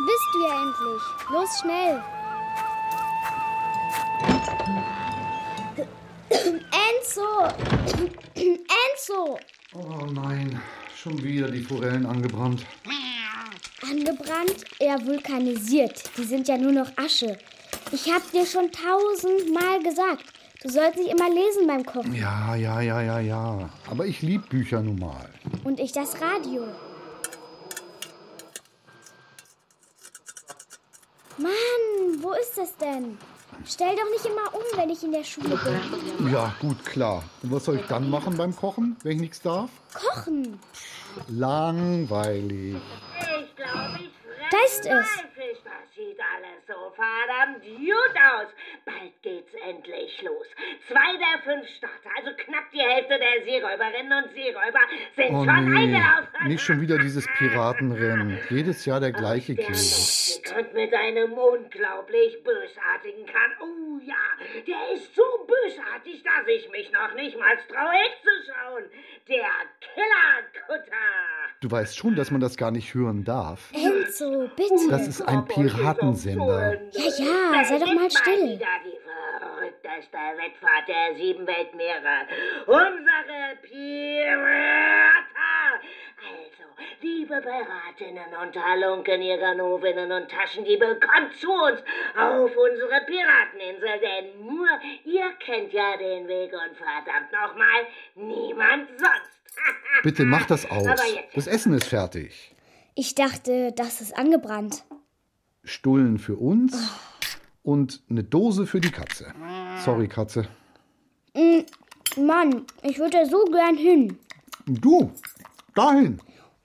bist du ja endlich. Los, schnell. Enzo! Enzo! Oh nein, schon wieder die Forellen angebrannt. Angebrannt? Eher vulkanisiert. Die sind ja nur noch Asche. Ich hab dir schon 1000-mal gesagt, du sollst nicht immer lesen beim Kochen. Ja. Aber ich lieb Bücher nun mal. Und ich das Radio. Mann, wo ist das denn? Stell doch nicht immer um, wenn ich in der Schule bin. Ja, gut, klar. Und was soll ich dann machen beim Kochen, wenn ich nichts darf? Kochen. Langweilig. Ich glaube, ich Da ist es. Fisch, das sieht alles so verdammt gut aus. Bald geht's endlich los. 2 der 5 Starter, also knapp die Hälfte der Seeräuberinnen und Seeräuber sind Oh schon nee, eingelaufen. nicht schon wieder dieses Piratenrennen. Jedes Jahr der gleiche Käse. Und mit einem unglaublich bösartigen Kahn. Oh ja, der ist so bösartig, dass ich mich noch nicht mal traue, wegzuschauen. Der Killerkutter. Du weißt schon, dass man das gar nicht hören darf. Enzo, bitte. Das ist ein Piratensender. Ja, sei doch mal still. Wieder die verrückteste Wettfahrt der 7 Weltmeere. Unsere Pirater. Also, liebe Piratinnen und Halunken, ihr Ganovinnen und Taschendiebe, kommt zu uns auf unsere Pirateninsel, denn nur ihr kennt ja den Weg und verdammt nochmal niemand sonst. Bitte mach das aus. Aber jetzt. Das Essen ist fertig. Ich dachte, das ist angebrannt. Stullen für uns und eine Dose für die Katze. Sorry, Katze. Mann, ich würde da so gern hin. Du, dahin.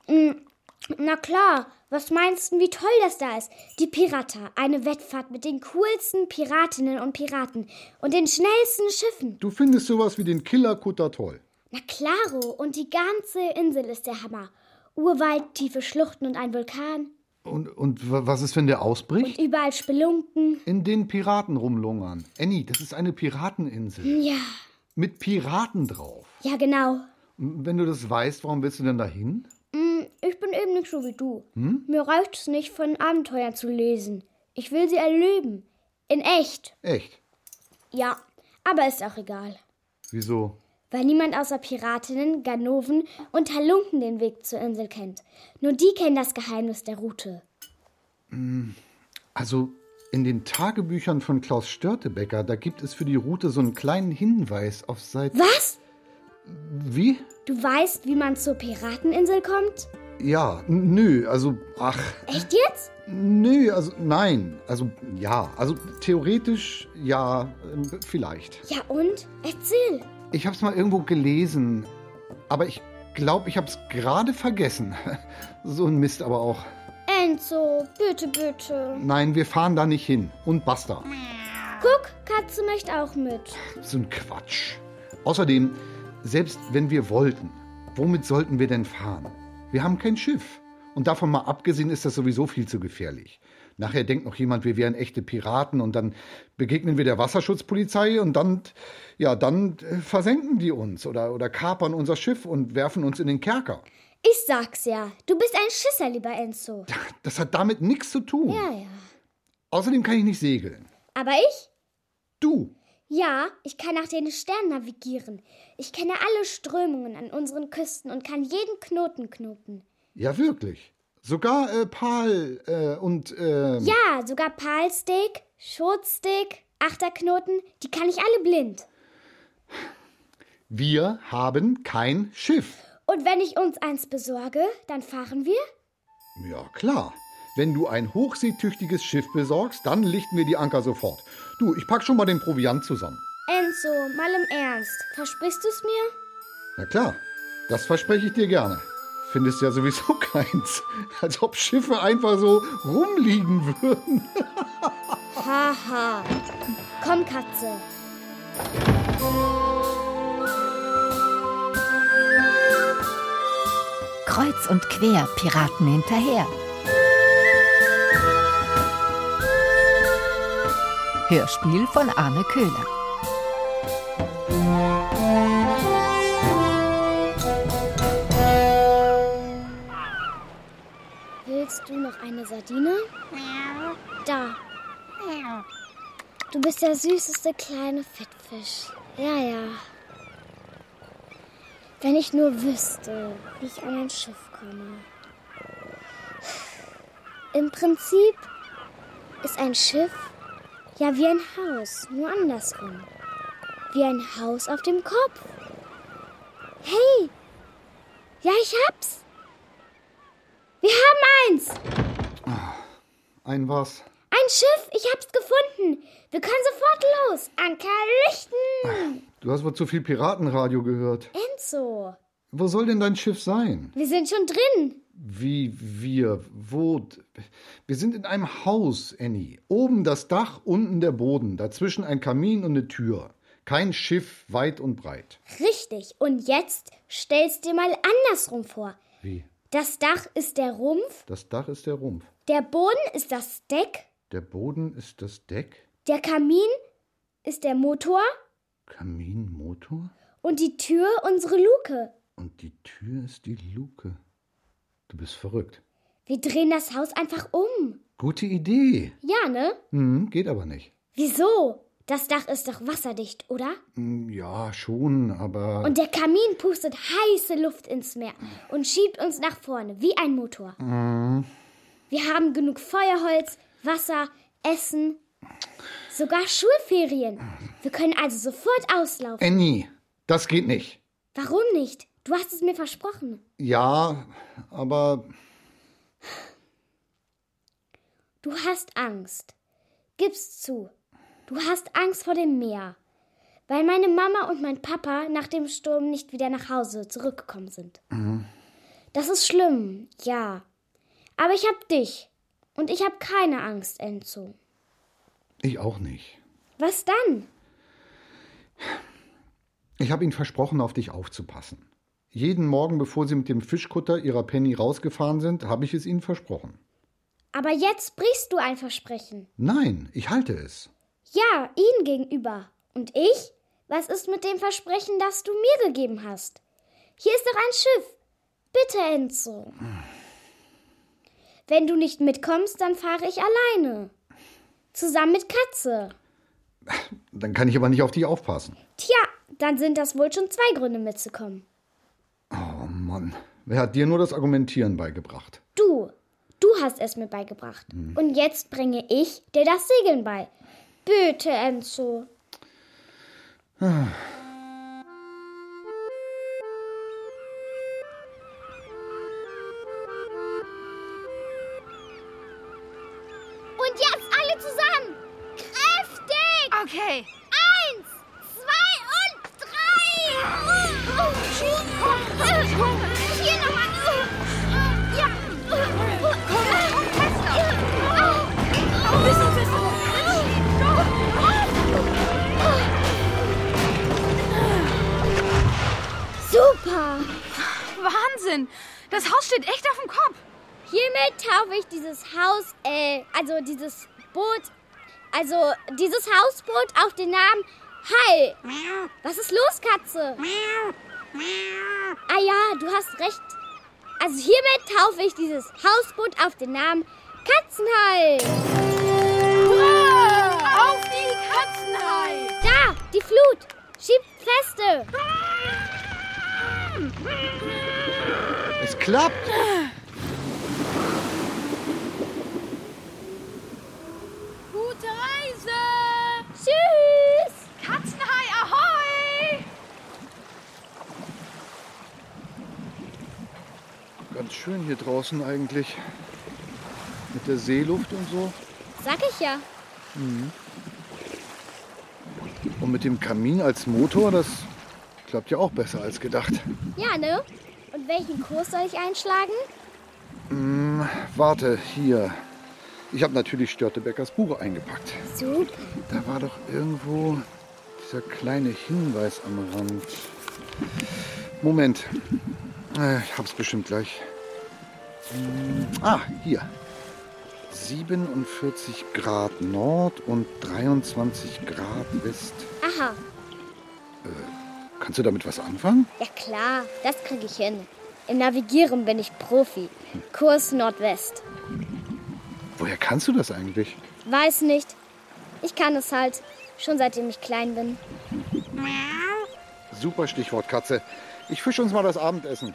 Na klar, was meinst du, wie toll das da ist? Die Pirata, eine Wettfahrt mit den coolsten Piratinnen und Piraten und den schnellsten Schiffen. Du findest sowas wie den Killerkutter toll. Na klaro, und die ganze Insel ist der Hammer. Urwald, tiefe Schluchten und ein Vulkan. Und was ist, wenn der ausbricht? Und überall Spelunken. In den Piraten rumlungern. Annie, das ist eine Pirateninsel. Ja, Mit Piraten drauf. ja genau. Wenn du das weißt, warum willst du denn dahin? Ich bin eben nicht so wie du. Mir reicht es nicht, von Abenteuern zu lesen. Ich will sie erleben. In echt. Echt? Ja, aber ist auch egal. Wieso? Weil niemand außer Piratinnen, Ganoven und Halunken den Weg zur Insel kennt. Nur die kennen das Geheimnis der Route. Also, in den Tagebüchern von Klaus Störtebeker, da gibt es für die Route so einen kleinen Hinweis auf Seite... Was? Wie? Du weißt, wie man zur Pirateninsel kommt? Ja, nö, also, Echt jetzt? nö, also, nein, also, ja, also, theoretisch, ja, vielleicht. Ja und? Erzähl. Ich hab's mal irgendwo gelesen, aber ich glaube, ich hab's gerade vergessen. So ein Mist aber auch. Enzo, bitte, bitte. Nein, wir fahren da nicht hin. Und basta. Guck, Katze möchte auch mit. So ein Quatsch. Außerdem, selbst wenn wir wollten, womit sollten wir denn fahren? Wir haben kein Schiff. Und davon mal abgesehen ist das sowieso viel zu gefährlich. Nachher denkt noch jemand, wir wären echte Piraten und dann begegnen wir der Wasserschutzpolizei und dann versenken die uns oder kapern unser Schiff und werfen uns in den Kerker. Ich sag's ja, du bist ein Schisser, lieber Enzo. Das hat damit nichts zu tun. Ja. Außerdem kann ich nicht segeln. Aber ich? Du, Ja, ich kann nach den Sternen navigieren. Ich kenne alle Strömungen an unseren Küsten und kann jeden Knoten knoten. ja wirklich. Sogar Ja, sogar Palstick, Schotstick, Achterknoten, die kann ich alle blind. wir haben kein Schiff. Und wenn ich uns eins besorge, dann fahren wir? Ja, klar. Wenn du ein hochseetüchtiges Schiff besorgst, dann lichten wir die Anker sofort. Du, ich pack schon mal den Proviant zusammen. Enzo, mal im Ernst, versprichst du's mir? Na klar, das verspreche ich dir gerne. Findest ja sowieso keins. Als ob Schiffe einfach so rumliegen würden. Haha. Komm, Katze. Kreuz und quer Piraten hinterher. Hörspiel von Arne Köhler. Willst du noch eine Sardine? Da. Du bist der süßeste kleine Fettfisch. Ja. Wenn ich nur wüsste, wie ich an ein Schiff komme. Im Prinzip ist ein Schiff ja wie ein Haus, nur andersrum. Wie ein Haus auf dem Kopf. Hey! Ja, ich hab's! Wir haben eins! Ein was? Ein Schiff, ich hab's gefunden. Wir können sofort los. Anker lichten. Du hast wohl zu viel Piratenradio gehört. Enzo, Wo soll denn dein Schiff sein? wir sind schon drin. Wie wir? Wo? Wir sind in einem Haus, Annie. Oben das Dach, unten der Boden. Dazwischen ein Kamin und eine Tür. Kein Schiff weit und breit. Richtig. Und jetzt stellst dir mal andersrum vor. Wie? Das Dach ist der Rumpf, Das Dach ist der Rumpf. der Boden ist das Deck, Der Boden ist das Deck. der Kamin ist der Motor Kaminmotor. und die Tür unsere Luke. Und die Tür ist die Luke. Du bist verrückt. Wir drehen das Haus einfach um. Gute Idee. Ja, ne? Geht aber nicht. Wieso? Das Dach ist doch wasserdicht, oder? Ja, schon, aber... Und der Kamin pustet heiße Luft ins Meer und schiebt uns nach vorne, wie ein Motor. Wir haben genug Feuerholz, Wasser, Essen, sogar Schulferien. Wir können also sofort auslaufen. Annie, das geht nicht. Warum nicht? Du hast es mir versprochen. Ja, aber... Du hast Angst. Gib's zu. Du hast Angst vor dem Meer, weil meine Mama und mein Papa nach dem Sturm nicht wieder nach Hause zurückgekommen sind. Das ist schlimm, ja. Aber ich hab dich. Und ich hab keine Angst, Enzo. Ich auch nicht. Was dann? Ich habe Ihnen versprochen, auf dich aufzupassen. Jeden Morgen, bevor Sie mit dem Fischkutter Ihrer Penny rausgefahren sind, habe ich es Ihnen versprochen. Aber jetzt brichst du ein Versprechen. Nein, ich halte es. Ja, ihm gegenüber. Und ich? Was ist mit dem Versprechen, das du mir gegeben hast? Hier ist doch ein Schiff. Bitte, Enzo. Wenn du nicht mitkommst, dann fahre ich alleine. Zusammen mit Katze. Dann kann ich aber nicht auf dich aufpassen. Tja, dann sind das wohl schon 2 Gründe mitzukommen. Oh Mann, wer hat dir nur das Argumentieren beigebracht? Du hast es mir beigebracht. Und jetzt bringe ich dir das Segeln bei. Bitte, Enzo. Und jetzt alle zusammen. Kräftig. Okay. 1, 2 und 3. Hier nochmal. Ja. Super. Wahnsinn. Das Haus steht echt auf dem Kopf. Hiermit taufe ich dieses Haus, dieses Hausboot auf den Namen Hai. Was ist los, Katze? Ah ja, du hast recht. Also hiermit taufe ich dieses Hausboot auf den Namen Katzenhai. Hurra! Auf die Katzenhai! Da, die Flut. Schiebt feste. Es klappt! Gute Reise! Tschüss. Katzenhai, ahoi! Ganz schön hier draußen eigentlich. Mit der Seeluft und so. Sag ich ja. Und mit dem Kamin als Motor, das klappt ja auch besser als gedacht. Ja, ne? Und welchen Kurs soll ich einschlagen? Warte, hier. Ich habe natürlich Störtebeckers Buch eingepackt. Super. Da war doch irgendwo dieser kleine Hinweis am Rand. Moment. Ich hab's bestimmt gleich. Hier. 47 Grad Nord und 23 Grad West. Aha. Kannst du damit was anfangen? Ja klar, das kriege ich hin. Im Navigieren bin ich Profi. Kurs Nordwest. Woher kannst du das eigentlich? Weiß nicht. Ich kann es halt. Schon seitdem ich klein bin. Super Stichwort, Katze. Ich fische uns mal das Abendessen.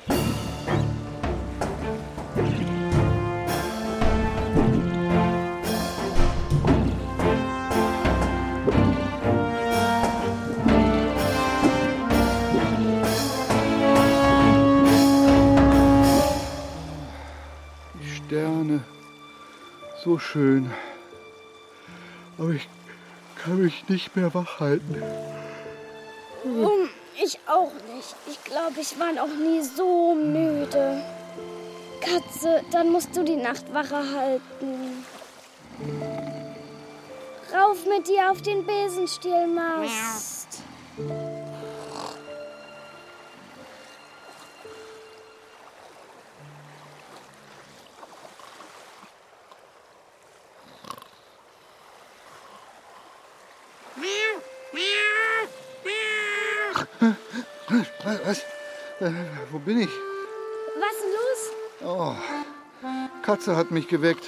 Die Sterne. So schön. Aber ich kann mich nicht mehr wach halten. Ich auch nicht. Ich glaube, ich war noch nie so müde. Katze, dann musst du die Nachtwache halten. Rauf mit dir auf den Besenstielmast. Was? Wo bin ich? Was ist los? Oh, Katze hat mich geweckt.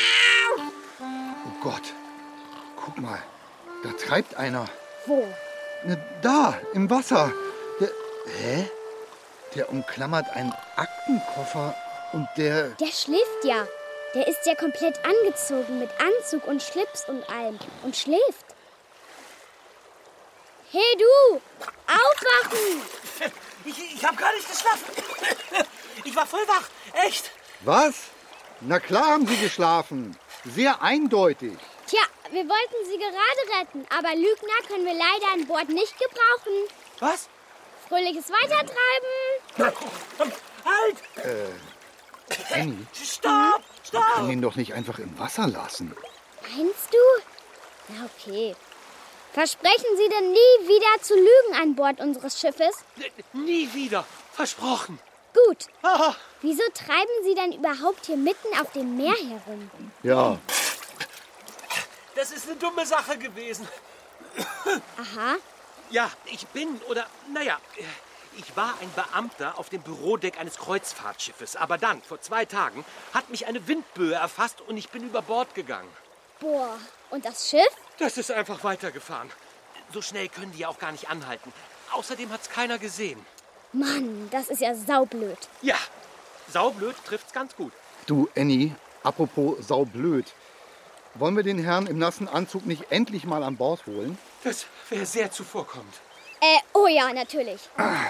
Oh Gott, guck mal, da treibt einer. Wo? Ne, da, im Wasser. Hä? Der umklammert einen Aktenkoffer und der... Der schläft ja. Der ist ja komplett angezogen mit Anzug und Schlips und allem und schläft. Hey du, aufwachen! Ich habe gar nicht geschlafen. Ich war voll wach, echt. Was? Na klar haben Sie geschlafen. Sehr eindeutig. Tja, wir wollten sie gerade retten, aber Lügner können wir leider an Bord nicht gebrauchen. Was? Fröhliches Weitertreiben. Halt! Annie, Stopp! man kann Stopp! ihn doch nicht einfach im Wasser lassen. Meinst du? Na okay. Versprechen Sie denn nie wieder zu lügen an Bord unseres Schiffes? Nie wieder. Versprochen. Gut. Ah, Wieso treiben Sie denn überhaupt hier mitten auf dem Meer herum? Ja, das ist eine dumme Sache gewesen. Aha. Ja, ich war ein Beamter auf dem Bürodeck eines Kreuzfahrtschiffes. Aber dann, vor 2 Tagen, hat mich eine Windböe erfasst und ich bin über Bord gegangen. Boah. Und das Schiff? Das ist einfach weitergefahren. So schnell können die ja auch gar nicht anhalten. Außerdem hat's keiner gesehen. Mann, das ist ja saublöd. Ja, saublöd trifft's ganz gut. du Annie, apropos saublöd. Wollen wir den Herrn im nassen Anzug nicht endlich mal an Bord holen? Das wäre sehr zuvorkommend. Oh ja, natürlich.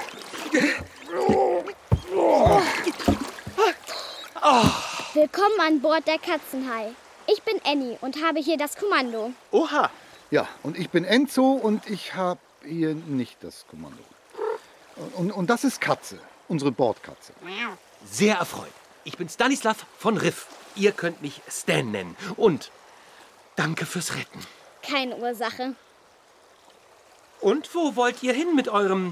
Willkommen an Bord der Katzenhai. Ich bin Annie und habe hier das Kommando. Oha! Ja, und ich bin Enzo und ich habe hier nicht das Kommando. Und das ist Katze, unsere Bordkatze. Sehr erfreut. Ich bin Stanislav von Riff. Ihr könnt mich Stan nennen. Und danke fürs Retten. Keine Ursache. Und wo wollt ihr hin mit eurem,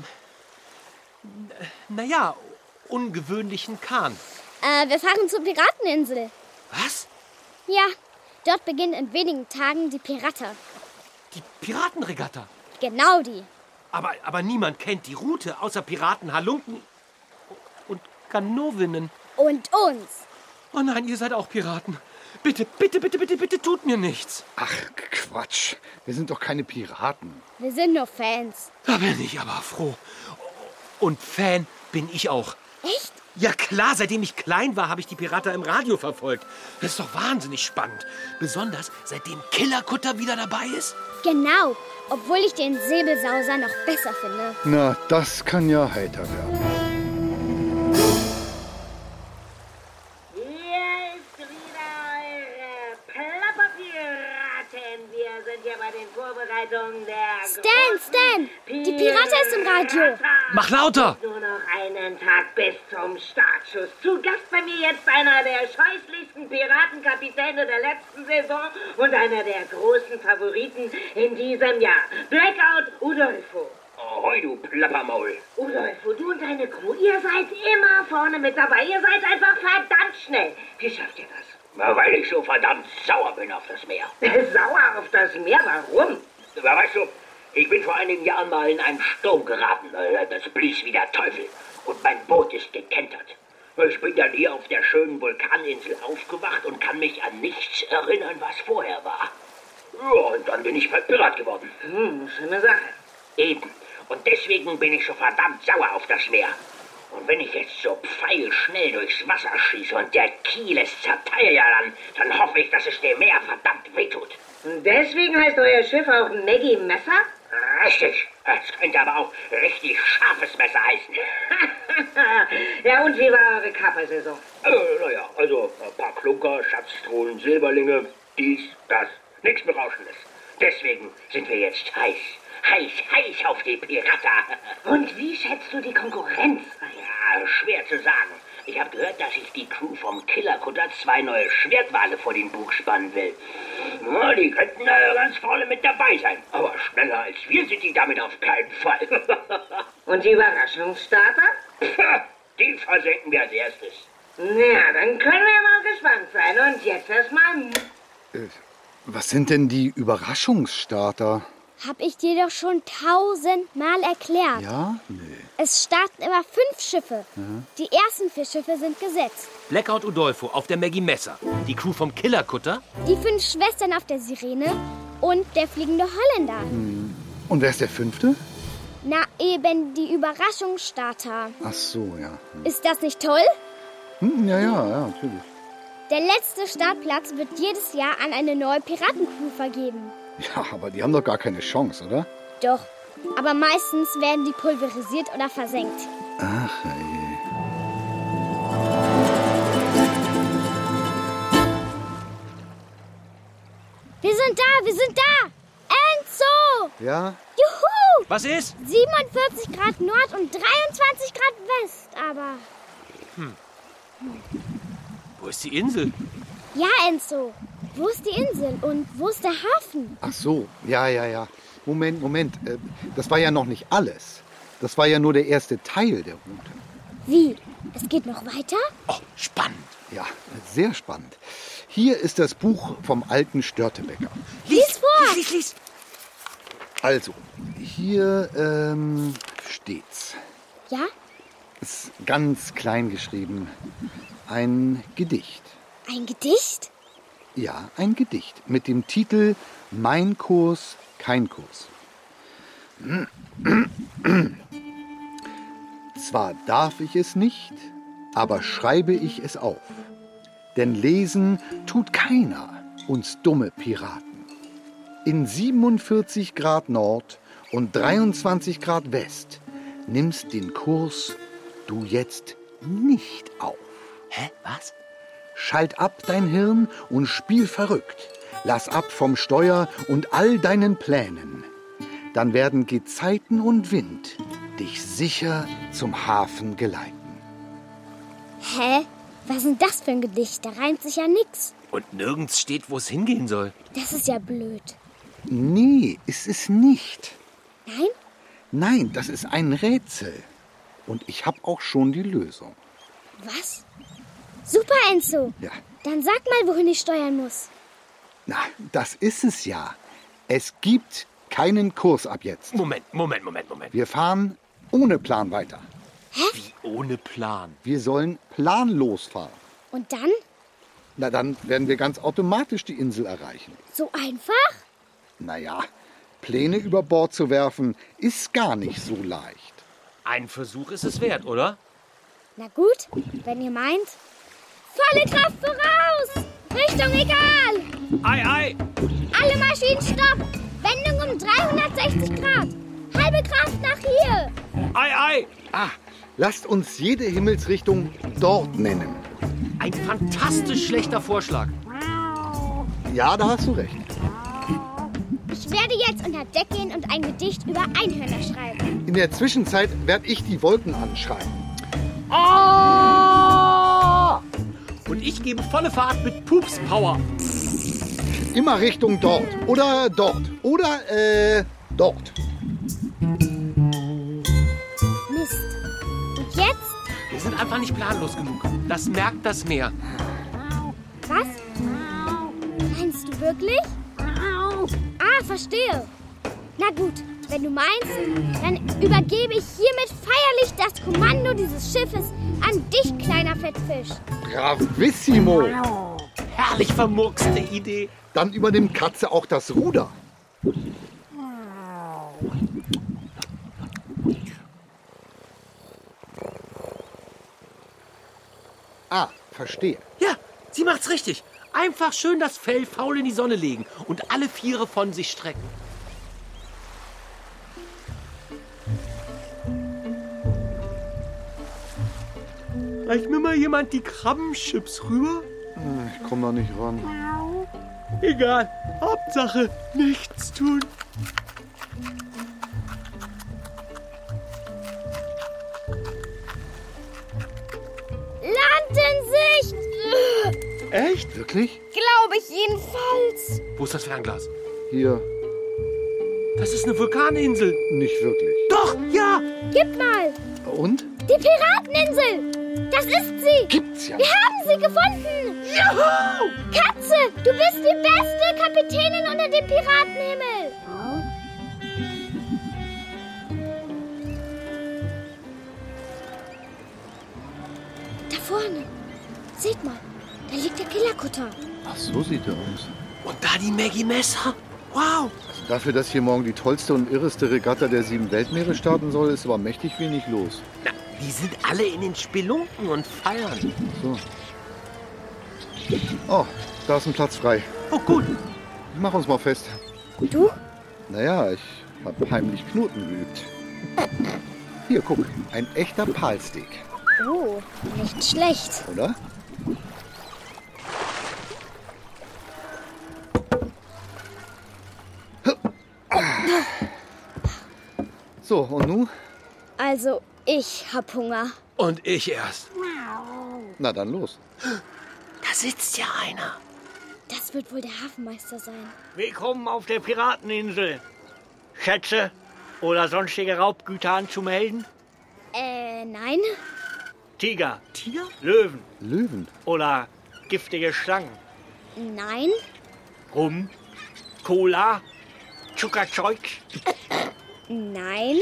ungewöhnlichen Kahn? Wir fahren zur Pirateninsel. Was? Ja, dort beginnt in wenigen Tagen die Pirata. Die Piratenregatta? Genau die. Aber niemand kennt die Route, außer Piraten, Halunken und Ganovinnen. Und uns. Oh nein, ihr seid auch Piraten. Bitte, bitte, bitte, bitte, bitte, tut mir nichts. Ach, Quatsch. Wir sind doch keine Piraten. Wir sind nur Fans. Da bin ich aber froh. Und Fan bin ich auch. Echt? Ja klar, seitdem ich klein war, habe ich die Pirata im Radio verfolgt. Das ist doch wahnsinnig spannend. Besonders seitdem Killerkutter wieder dabei ist. Genau. Obwohl ich den Säbelsauser noch besser finde. Na, das kann ja heiter werden. Hier ist wieder eure Plapperpiraten. Wir sind hier bei den Vorbereitungen der... Stan! Die Pirata ist im Radio. Mach lauter! Nur noch einen Tag bis zum Startschuss. Zu Gast bei mir jetzt einer der scheußlichsten Piratenkapitäne der letzten Saison und einer der großen Favoriten in diesem Jahr. Blackout Udolfo. Ahoi, du Plappermaul. Udolfo, du und deine Crew, ihr seid immer vorne mit dabei. Ihr seid einfach verdammt schnell. Wie schafft ihr das? Na, weil ich so verdammt sauer bin auf das Meer. Sauer auf das Meer, warum? Weißt du, Ich bin vor einigen Jahren mal in einen Sturm geraten. Das blies wie der Teufel. Und mein Boot ist gekentert. Ich bin dann hier auf der schönen Vulkaninsel aufgewacht und kann mich an nichts erinnern, was vorher war. Ja, und dann bin ich Pirat geworden. Schöne Sache. Eben. Und deswegen bin ich so verdammt sauer auf das Meer. Und wenn ich jetzt so pfeilschnell durchs Wasser schieße und der Kiel es zerteilt, ja, dann hoffe ich, dass es dem Meer verdammt wehtut. Und deswegen heißt euer Schiff auch Maggie Messer? Richtig. Es könnte aber auch richtig scharfes Messer heißen. Ja, und wie war eure Kapersaison? Naja, also ein paar Klunker, Schatztruhen, Silberlinge, dies, das. Nichts Berauschendes. Deswegen sind wir jetzt heiß auf die Pirata. Und wie schätzt du die Konkurrenz ein? Ja, schwer zu sagen. Ich habe gehört, dass sich die Crew vom Killerkutter 2 neue Schwertwale vor den Bug spannen will. Ja, die könnten ganz vorne mit dabei sein. Aber schneller als wir sind die damit auf keinen Fall. Und die Überraschungsstarter? Die versenken wir als erstes. Ja, dann können wir mal gespannt sein. Und jetzt erstmal... Was sind denn die Überraschungsstarter? Hab ich dir doch schon 1000-mal erklärt. Ja? Nee. Es starten immer 5 Schiffe. Ja. Die ersten 4 Schiffe sind gesetzt. Blackout Udolpho auf der Maggie Messer. Die Crew vom Killerkutter. Die 5 Schwestern auf der Sirene und der fliegende Holländer. Und wer ist der 5.? Na, eben die Überraschungsstarter. Ach so, ja. Ist das nicht toll? Ja, natürlich. Der letzte Startplatz wird jedes Jahr an eine neue Piratencrew vergeben. Ja, aber die haben doch gar keine Chance, oder? Doch, aber meistens werden die pulverisiert oder versenkt. Ach, je. Wir sind da! Enzo! Ja? Juhu! Was ist? 47 Grad Nord und 23 Grad West, aber... Wo ist die Insel? Ja, Enzo. Wo ist die Insel und wo ist der Hafen? Ach so, ja. Moment. Das war ja noch nicht alles. Das war ja nur der erste Teil der Route. Wie? Es geht noch weiter? Oh, spannend. Ja, sehr spannend. Hier ist das Buch vom alten Störtebecker. Lies vor! Lies. Also, hier steht's. Ja? Ist ganz klein geschrieben. Ein Gedicht. Ein Gedicht? Ja, ein Gedicht mit dem Titel Mein Kurs, kein Kurs. Zwar darf ich es nicht, aber schreibe ich es auf. Denn lesen tut keiner, uns dumme Piraten. In 47 Grad Nord und 23 Grad West nimmst den Kurs du jetzt nicht auf. Hä? Was? Schalt ab dein Hirn und spiel verrückt. Lass ab vom Steuer und all deinen Plänen. Dann werden Gezeiten und Wind dich sicher zum Hafen geleiten. Hä? Was ist denn das für ein Gedicht? Da reimt sich ja nix. Und nirgends steht, wo es hingehen soll. Das ist ja blöd. Nee, ist es nicht. Nein? Nein, das ist ein Rätsel. Und ich habe auch schon die Lösung. Was? Super, Enzo. Ja. Dann sag mal, wohin ich steuern muss. Na, das ist es ja. Es gibt keinen Kurs ab jetzt. Moment. Wir fahren ohne Plan weiter. Wie ohne Plan? Wir sollen planlos fahren. Und dann? Na, dann werden wir ganz automatisch die Insel erreichen. So einfach? Naja, Pläne über Bord zu werfen, ist gar nicht so leicht. Ein Versuch ist es wert, oder? Na gut, wenn ihr meint. Volle Kraft voraus! Richtung egal! Ei! Alle Maschinen stopp! Wendung um 360 Grad! Halbe Kraft nach hier! Ei! Ah, lasst uns jede Himmelsrichtung dort nennen. Ein fantastisch schlechter Vorschlag. Ja, da hast du recht. Ich werde jetzt unter Deck gehen und ein Gedicht über Einhörner schreiben. In der Zwischenzeit werde ich die Wolken anschreiben. Oh! Und ich gebe volle Fahrt mit Pups-Power. Immer Richtung dort. Oder dort. Oder, dort. Mist. Und jetzt? Wir sind einfach nicht planlos genug. Das merkt das Meer. Was? Meinst du wirklich? Ah, verstehe. Na gut, Wenn du meinst, dann übergebe ich hiermit feierlich das Kommando dieses Schiffes an dich, kleiner Fettfisch. Bravissimo! Herrlich vermurkste Idee. Dann übernimmt Katze auch das Ruder. Ah, verstehe. Ja, sie macht's richtig. Einfach schön das Fell faul in die Sonne legen und alle Viere von sich strecken. Reicht mir mal jemand die Krabbenchips rüber? Ich komme da nicht ran. Egal, Hauptsache nichts tun. Land in Sicht! Echt? Wirklich? Glaube ich jedenfalls. Wo ist das Fernglas? Hier, Das ist eine Vulkaninsel. nicht wirklich. Doch, ja. Gib mal! Und? Die Pirateninsel! Das ist sie! Gibt's ja. Wir haben sie gefunden! Juhu! Katze, du bist die beste Kapitänin unter dem Piratenhimmel! Da vorne. Seht mal, da liegt der Killerkutter. Ach, so sieht er aus. Und da die Maggie Messer. Wow. Also dafür, dass hier morgen die tollste und irreste Regatta der 7 Weltmeere starten soll, ist aber mächtig wenig los. Na, die sind alle in den Spelunken und feiern. So. Oh, da ist ein Platz frei. Oh, gut. Mach uns mal fest. Du? Naja, ich habe heimlich Knoten geübt. Hier, guck. Ein echter Palsteak, Oh, nicht schlecht. oder? So, und nun? Also, ich hab Hunger. Und ich erst. Na dann los. Da sitzt ja einer. Das wird wohl der Hafenmeister sein. Willkommen auf der Pirateninsel. Schätze oder sonstige Raubgüter anzumelden? Nein. Tiger, Tiger? Löwen Löwen. oder giftige Schlangen. Nein. Rum, Cola, Zuckerzeug. Nein.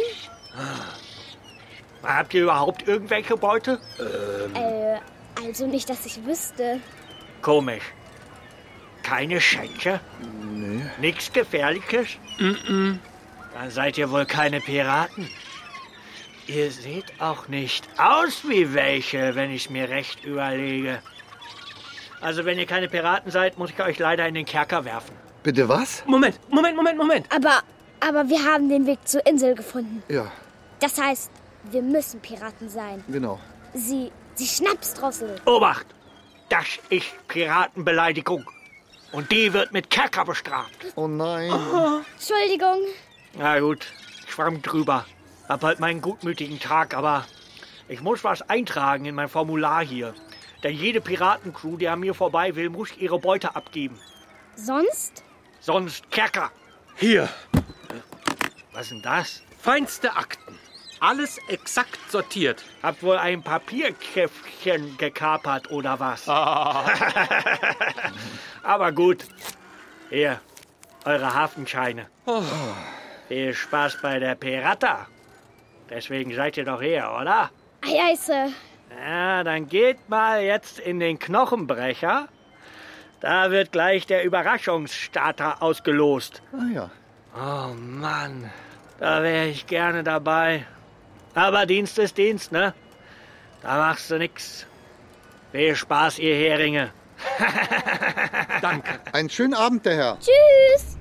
Habt ihr überhaupt irgendwelche Beute? Also nicht, dass ich wüsste. Komisch. Keine Schätze? Nee. Nichts Gefährliches? Dann seid ihr wohl keine Piraten. Ihr seht auch nicht aus wie welche, wenn ich mir recht überlege. Also wenn ihr keine Piraten seid, muss ich euch leider in den Kerker werfen. Bitte was? Moment. Aber wir haben den Weg zur Insel gefunden. Ja, Das heißt, wir müssen Piraten sein. genau. Sie Schnapsdrossel. Obacht! Das ist Piratenbeleidigung. Und die wird mit Kerker bestraft. Oh nein. Entschuldigung. Na gut, ich schwamm drüber. Hab halt meinen gutmütigen Tag, aber ich muss was eintragen in mein Formular hier. Denn jede Piratencrew, die an mir vorbei will, muss ihre Beute abgeben. Sonst? Sonst Kerker. Hier. Was ist denn das? Feinste Akten. Alles exakt sortiert. Habt wohl ein Papierkäffchen gekapert oder was? Aber gut. Hier, eure Hafenscheine. Viel Spaß bei der Pirata. Deswegen seid ihr doch hier, oder? Ei, Sir. Ja, dann geht mal jetzt in den Knochenbrecher. Da wird gleich der Überraschungsstarter ausgelost. Ah ja. Oh Mann, da wäre ich gerne dabei. Aber Dienst ist Dienst, ne? Da machst du nix. Viel Spaß, ihr Heringe. Danke. Einen schönen Abend, der Herr. Tschüss.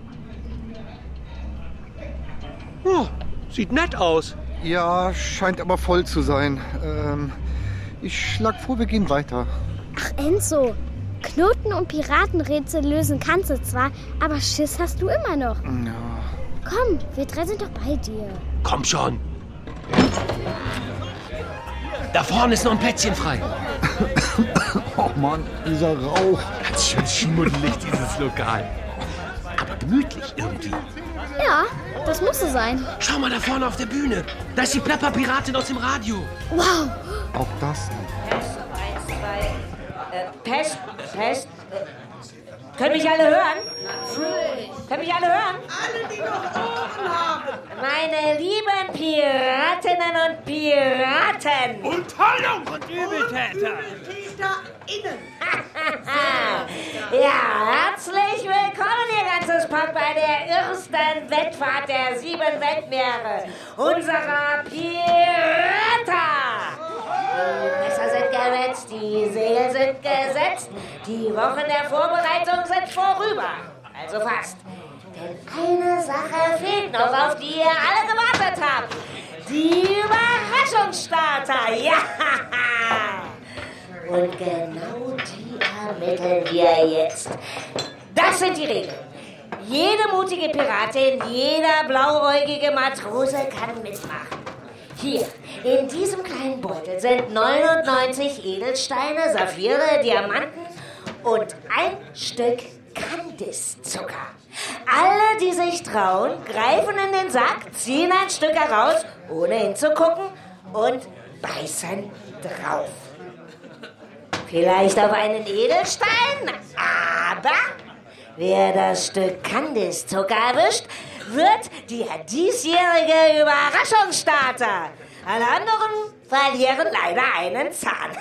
Oh, sieht nett aus. Ja, scheint aber voll zu sein. Ich schlag vor, wir gehen weiter. Ach, Enzo. Knoten und Piratenrätsel lösen kannst du zwar, aber Schiss hast du immer noch. Ja. Komm, wir drei sind doch bei dir. Komm schon. Da vorne ist noch ein Plätzchen frei. Oh Mann, dieser Rauch. Ganz schön schmuddelig, dieses Lokal. Aber gemütlich irgendwie. Ja, das muss so sein. Schau mal da vorne auf der Bühne. Da ist die Plapper-Piratin aus dem Radio. Wow. Auch das. Test. Können mich alle hören? Können mich alle hören? Alle, die noch Ohren haben. Meine lieben Piratinnen und Piraten. Unterhaltung und Übeltäter. Übeltäterinnen. Ja, herzlich willkommen, ihr ganzes Pack, bei der ersten Wettfahrt der 7 Weltmeere unserer Pirata. Die Messer sind gewetzt, die Segel sind gesetzt, die Wochen der Vorbereitung sind vorüber. Also fast. Denn eine Sache fehlt noch, auf die ihr alle gewartet habt. Die Überraschungsstarter. Ja! Und genau die ermitteln wir jetzt. Das sind die Regeln. Jede mutige Piratin, jeder blauäugige Matrose kann mitmachen. Hier, in diesem kleinen Beutel sind 99 Edelsteine, Saphire, Diamanten und ein Stück Kandiszucker. Alle, die sich trauen, greifen in den Sack, ziehen ein Stück heraus, ohne hinzugucken und beißen drauf. Vielleicht auf einen Edelstein, aber wer das Stück Kandiszucker erwischt, wird der diesjährige Überraschungsstarter. Alle anderen verlieren leider einen Zahn.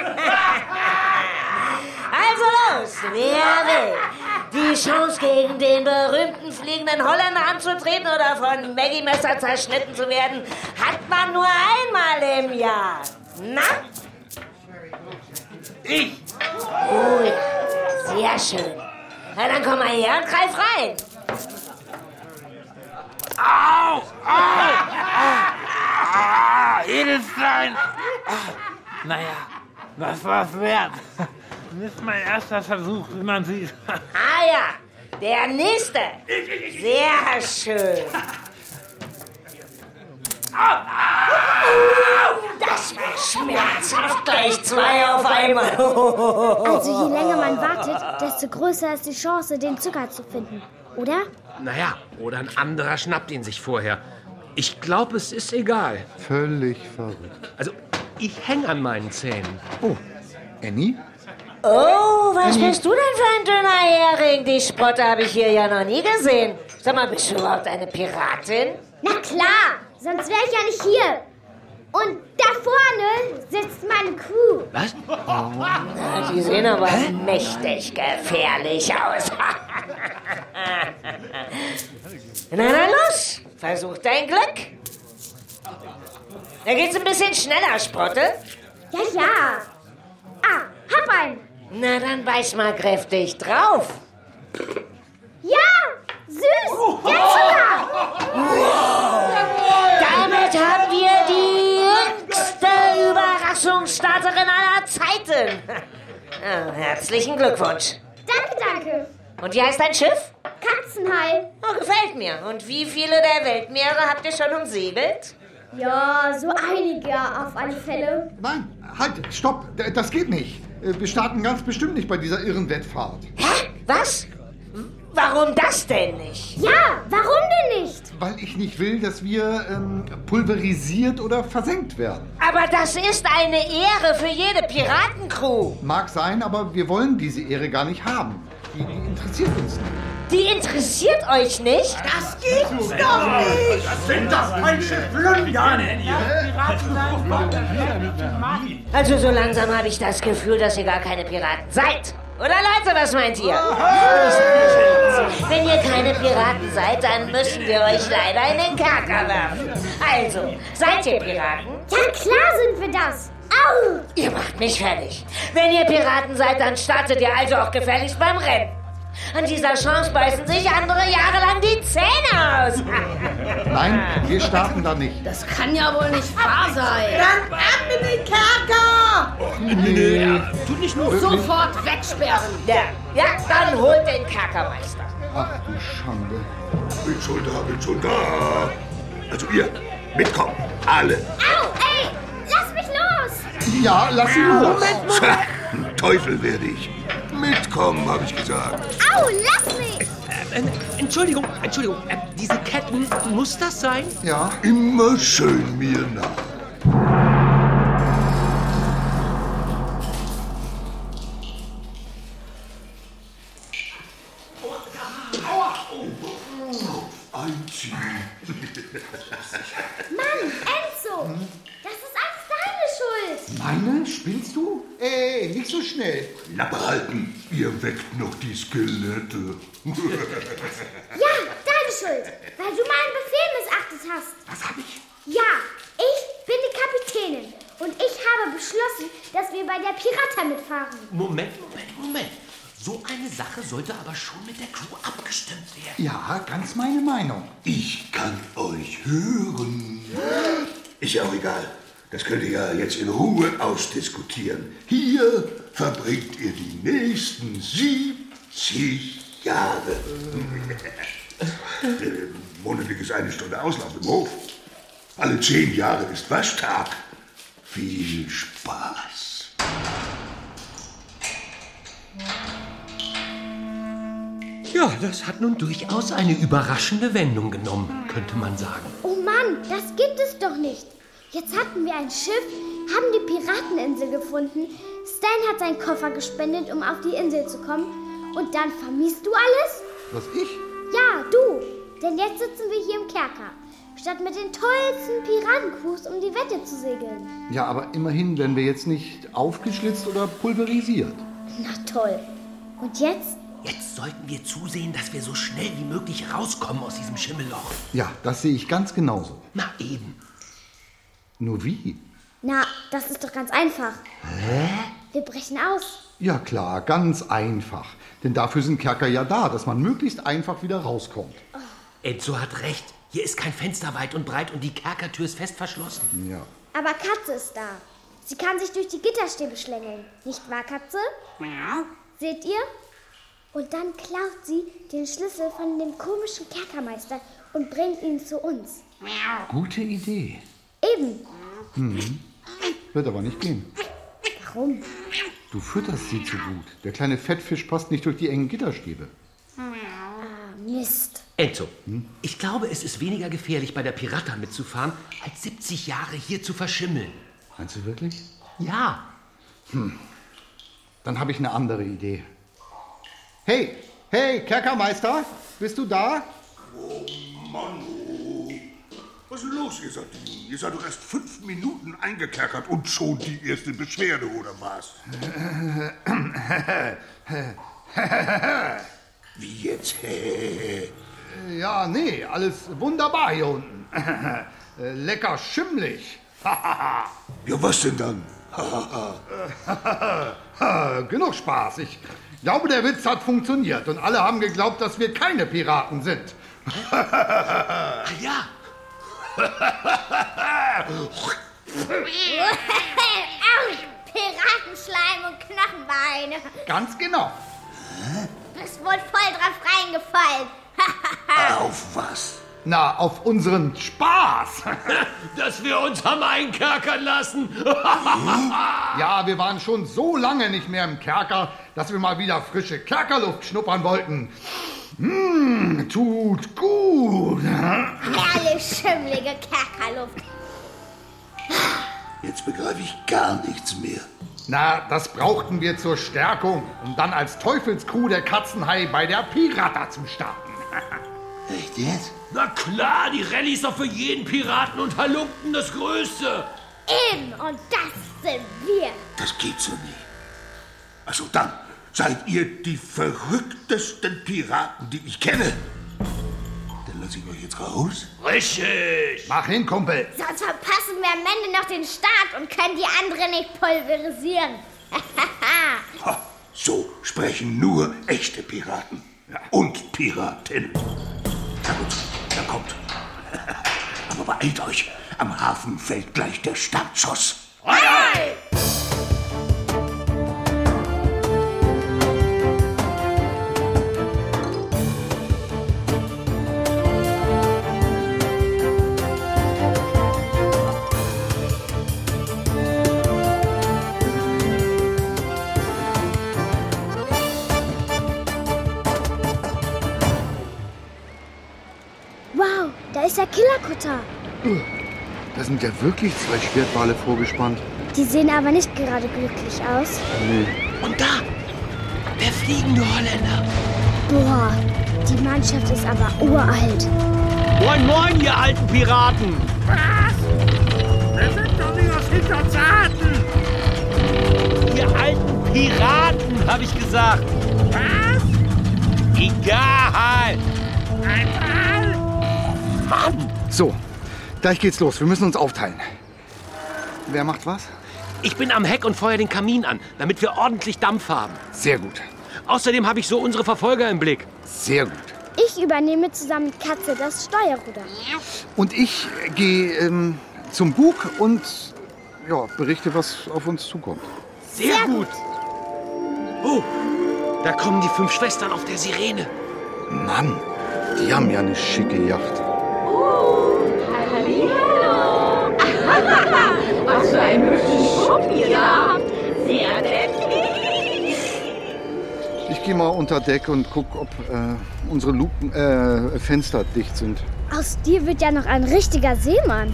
Also los, wer will die Chance gegen den berühmten fliegenden Holländer anzutreten oder von Maggie Messer zerschnitten zu werden, hat man nur einmal im Jahr. Na? Ich. Oh ja, sehr schön. Na dann komm mal her und greif rein. Au! Edelstein! Naja, das war's wert. Das ist mein erster Versuch, wie man sieht. Ah ja, der nächste. Sehr schön. Das war schmerzhaft, gleich 2 auf einmal. Also je länger man wartet, desto größer ist die Chance, den Zucker zu finden, oder? Naja, oder ein anderer schnappt ihn sich vorher. Ich glaube, es ist egal. Völlig verrückt. Also, ich hänge an meinen Zähnen. Oh, Annie? Oh, was bist du denn für ein dünner Hering? Die Sprotte habe ich hier ja noch nie gesehen. Sag mal, bist du überhaupt eine Piratin? Na klar, sonst wäre ich ja nicht hier. Und da vorne sitzt meine Crew. Was? Na, die sehen aber mächtig gefährlich aus. Na dann los, versuch dein Glück. Da geht's ein bisschen schneller, Sprotte. Ja, ja. Ah, hab einen. Na dann beiß mal kräftig drauf. Ja, süß, der Zucker. Damit haben wir die jüngste Überraschungsstarterin aller Zeiten. Ja, herzlichen Glückwunsch. Danke, danke. Und wie heißt dein Schiff? Katzenhai. Oh, gefällt mir. Und wie viele der Weltmeere habt ihr schon umsegelt? Ja, so einige auf alle Fälle. Nein, halt, stopp, das geht nicht. Wir starten ganz bestimmt nicht bei dieser irren Wettfahrt. Hä? Was? Warum das denn nicht? Ja, warum denn nicht? Weil ich nicht will, dass wir pulverisiert oder versenkt werden. Aber das ist eine Ehre für jede Piratencrew. Mag sein, aber wir wollen diese Ehre gar nicht haben. Die interessiert uns nicht. Die interessiert euch nicht? Das gibt's doch nicht. Sind das falsche Plündern? Also so langsam habe ich das Gefühl, dass ihr gar keine Piraten seid. Oder Leute, was meint ihr? Wenn ihr keine Piraten seid, dann müssen wir euch leider in den Kerker werfen. Also, seid ihr Piraten? Ja, klar sind wir das. Au! Ihr macht mich fertig. Wenn ihr Piraten seid, dann startet ihr also auch gefälligst beim Rennen. An dieser Chance beißen sich andere jahrelang die Zähne aus. Nein, wir starten da nicht. Das kann ja wohl nicht wahr sein. Dann ab in den Kerker. Nee. Tut nicht nur. Sofort wegsperren. Ja, dann holt den Kerkermeister. Ach du Schande. Bin schon da. Also ihr, mitkommen. Alle. Au, ey, lass mich los. Ja, lass ihn los. Tja, ein Teufel werde ich. Mitkommen, habe ich gesagt. Au, lass mich. Entschuldigung. Diese Ketten, muss das sein? Ja. Immer schön mir nach. Mann, Enzo! Das ist alles deine Schuld! Meine? Spinnst du? Ey, nicht so schnell. Klappe halten, ihr weckt noch die Skelette. Ja, deine Schuld, weil du meinen Befehl missachtet hast. Was hab ich? Ja, ich bin die Kapitänin und ich habe beschlossen, dass wir bei der Pirata mitfahren. Moment. So eine Sache sollte aber schon mit der Crew abgestimmt werden. Ja, ganz meine Meinung. Ich kann euch hören. Ist ja auch egal. Das könnt ihr ja jetzt in Ruhe ausdiskutieren. Hier verbringt ihr die nächsten 70 Jahre. Monatliches 1 Stunde Auslauf im Hof. Alle 10 Jahre ist Waschtag. Viel Spaß. Ja, das hat nun durchaus eine überraschende Wendung genommen, könnte man sagen. Oh Mann, das gibt es doch nicht. Jetzt hatten wir ein Schiff, haben die Pirateninsel gefunden. Stan hat seinen Koffer gespendet, um auf die Insel zu kommen. Und dann vermisst du alles? Was, ich? Ja, du. Denn jetzt sitzen wir hier im Kerker. Statt mit den tollsten Piratencrews um die Wette zu segeln. Ja, aber immerhin werden wir jetzt nicht aufgeschlitzt oder pulverisiert. Na toll. Und jetzt? Jetzt sollten wir zusehen, dass wir so schnell wie möglich rauskommen aus diesem Schimmelloch. Ja, das sehe ich ganz genauso. Na eben. Nur wie? Na, das ist doch ganz einfach. Hä? Wir brechen aus. Ja klar, ganz einfach. Denn dafür sind Kerker ja da, dass man möglichst einfach wieder rauskommt. Enzo hat recht. Hier ist kein Fenster weit und breit und die Kerkertür ist fest verschlossen. Ja. Aber Katze ist da. Sie kann sich durch die Gitterstäbe schlängeln. Nicht wahr, Katze? Ja. Seht ihr? Und dann klaut sie den Schlüssel von dem komischen Kerkermeister und bringt ihn zu uns. Gute Idee. Eben. Wird aber nicht gehen. Warum? Du fütterst sie zu gut. Der kleine Fettfisch passt nicht durch die engen Gitterstäbe. Mist. Enzo, ich glaube, es ist weniger gefährlich, bei der Pirata mitzufahren, als 70 Jahre hier zu verschimmeln. Meinst du wirklich? Ja. Dann habe ich eine andere Idee. Hey, Kerkermeister, bist du da? Oh Mann, oh. Was ist denn los, ihr Sardinen? Ihr seid doch erst 5 Minuten eingekerkert und schon die erste Beschwerde, oder was? Wie jetzt? Ja, nee, alles wunderbar hier unten. Lecker schimmlig. Ja, was denn dann? Genug Spaß. Ich glaube, der Witz hat funktioniert und alle haben geglaubt, dass wir keine Piraten sind. Ja. Piratenschleim und Knochenbeine. Ganz genau. Bist wohl voll drauf reingefallen. Auf was? Na, auf unseren Spaß. Dass wir uns haben einkerkern lassen. Ja, wir waren schon so lange nicht mehr im Kerker, dass wir mal wieder frische Kerkerluft schnuppern wollten. Tut gut. Herrlich schimmlige Kerkerluft. Jetzt begreife ich gar nichts mehr. Na, das brauchten wir zur Stärkung, um dann als Teufelskuh der Katzenhai bei der Pirata zu starten. Echt jetzt? Na klar, die Rallye ist doch für jeden Piraten und Halunken das Größte. Eben, und das sind wir. Das geht so nicht. Also dann seid ihr die verrücktesten Piraten, die ich kenne. Dann lasse ich euch jetzt raus. Richtig. Mach hin, Kumpel. Sonst verpassen wir am Ende noch den Start und können die anderen nicht pulverisieren. Ha, so sprechen nur echte Piraten. Und Piratinnen. Na gut, dann kommt. Aber beeilt euch. Am Hafen fällt gleich der Startschuss. Hey! Wow, da ist der Killerkutter. Da sind ja wirklich 2 Schwertwale vorgespannt. Die sehen aber nicht gerade glücklich aus. Nee. Und da, der fliegende Holländer. Boah, die Mannschaft ist aber uralt. Moin, moin, ihr alten Piraten. Was? Wir sind doch nicht aus Hinterzarten. Ihr alten Piraten, habe ich gesagt. Was? Egal. Ein Ball? Mann! So, gleich geht's los. Wir müssen uns aufteilen. Wer macht was? Ich bin am Heck und feuer den Kamin an, damit wir ordentlich Dampf haben. Sehr gut. Außerdem habe ich so unsere Verfolger im Blick. Sehr gut. Ich übernehme zusammen mit Katze das Steuerruder. Und ich gehe zum Bug und berichte, was auf uns zukommt. Sehr gut. Oh, da kommen die 5 Schwestern auf der Sirene. Mann, die haben ja eine schicke Yacht. Hallihallo. Was für ein hübsches Schuppen ihr habt. Sehr niedlich. Ich gehe mal unter Deck und guck, ob unsere Fenster dicht sind. Aus dir wird ja noch ein richtiger Seemann.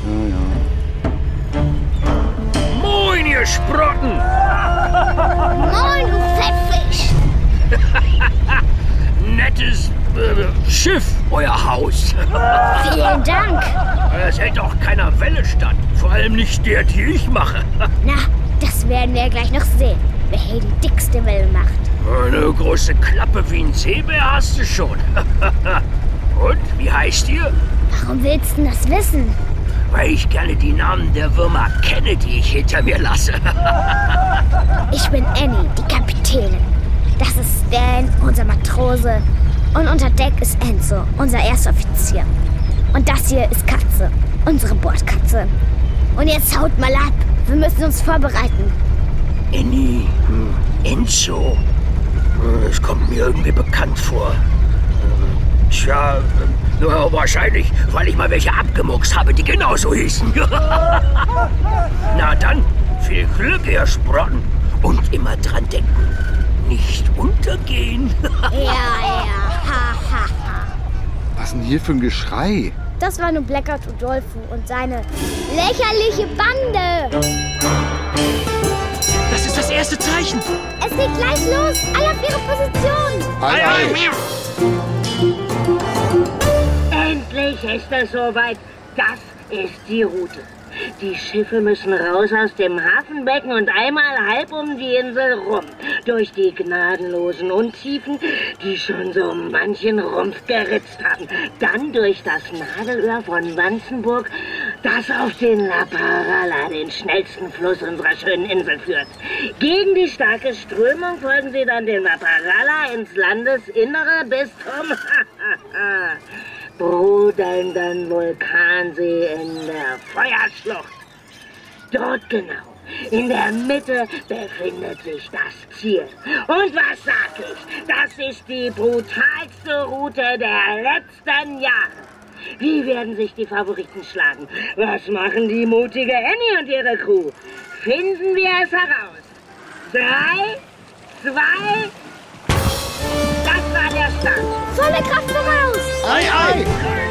Ja. Moin, ihr Sprotten! Moin, du Fettfisch! Nettes Schiff, euer Haus. Vielen Dank. Es hält auch keiner Welle statt. Vor allem nicht der, die ich mache. Na, das werden wir gleich noch sehen, wer hier die dickste Welle macht. Eine große Klappe wie ein Seebär hast du schon. Und, wie heißt ihr? Warum willst du das wissen? Weil ich gerne die Namen der Würmer kenne, die ich hinter mir lasse. Ich bin Annie, die Kapitänin. Das ist Stan, unser Matrose. Und unter Deck ist Enzo, unser Erstoffizier. Und das hier ist Katze, unsere Bordkatze. Und jetzt haut mal ab. Wir müssen uns vorbereiten. Annie, Enzo. Das kommt mir irgendwie bekannt vor. Tja, nur wahrscheinlich, weil ich mal welche abgemuckst habe, die genauso hießen. Na dann, viel Glück, ihr Sprotten. Und immer dran denken, nicht untergehen. Ja, ha, ha, ha. Was denn hier für ein Geschrei? Das war nur Blackguard Udolpho und seine lächerliche Bande. Das ist das erste Zeichen. Es geht gleich los. Alle auf ihre Position. Ei, ei. Endlich ist es soweit. Das ist die Route. Die Schiffe müssen raus aus dem Hafenbecken und einmal halb um die Insel rum. Durch die gnadenlosen Untiefen, die schon so manchen Rumpf geritzt haben. Dann durch das Nadelöhr von Wanzenburg, das auf den La Parala, den schnellsten Fluss unserer schönen Insel, führt. Gegen die starke Strömung folgen sie dann dem La Parala ins Landesinnere bis zum brodelnden Vulkansee in der Feuerschlucht. Dort genau, in der Mitte, befindet sich das Ziel. Und was sag ich? Das ist die brutalste Route der letzten Jahre. Wie werden sich die Favoriten schlagen? Was machen die mutige Annie und ihre Crew? Finden wir es heraus. 3, 2, das war der Start. Volle Kraft voraus. Ei, ei.